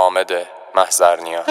حامد محضرنیا.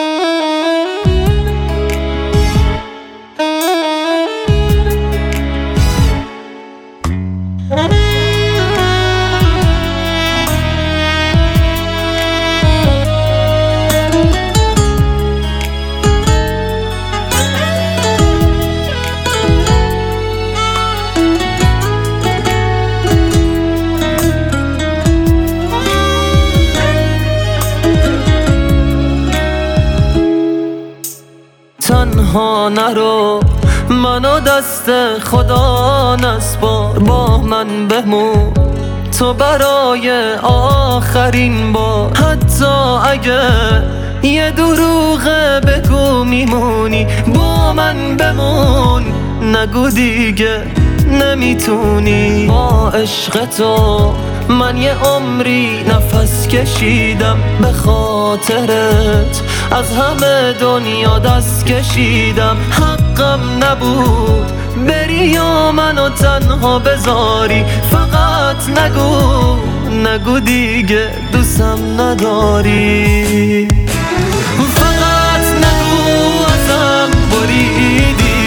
تنها نرو، منو دست خدا نسپار، با من بمون تو برای آخرین بار. حتی اگه یه دروغه بگو میمونی، با من بمون، نگو دیگه نمیتونی. با عشق تو من یه عمری نفس کشیدم، به خاطرت از همه دنیا دست کشیدم. حقم نبود بری یا منو تنها بذاری، فقط نگو دیگه دوستم نداری. فقط نگو ازم بریدی،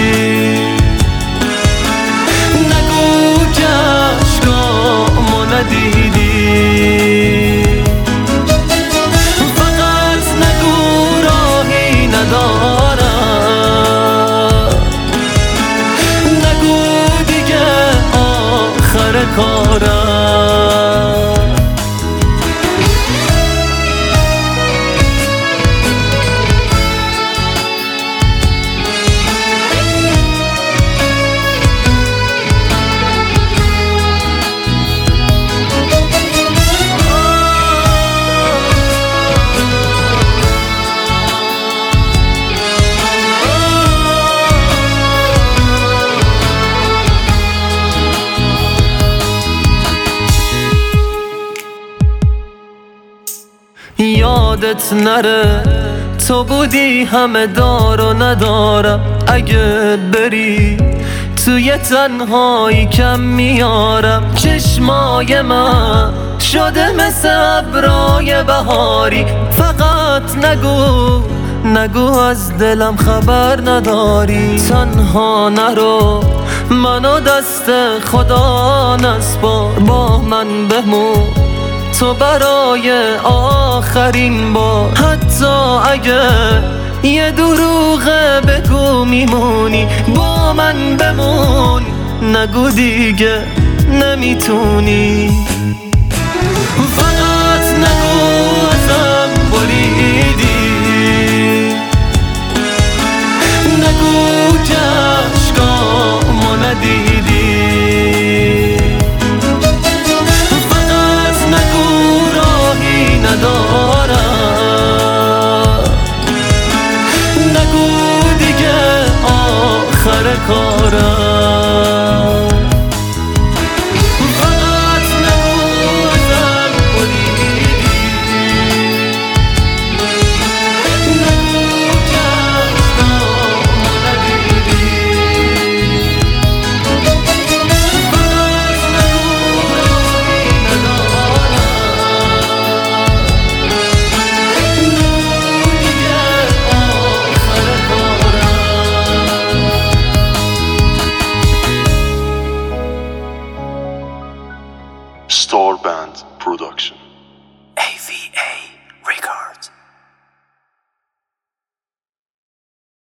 نگو که عشقامو ندیدی. فقط نگو راهی ندارم، نگو دیگه آخر کارم. یادت نره تو بودی همه دار و ندارم. اگه بری توی تنهایی کم میارم. چشمای من شده مثل ابرای بهاری، فقط نگو از دلم خبر نداری. تنها نرو، منو دست خدا نسپار، با من بمون تو برای آخرین بار. حتی اگه یه دروغه بگو میمونی، با من بمون، نگو دیگه نمیتونی. فقط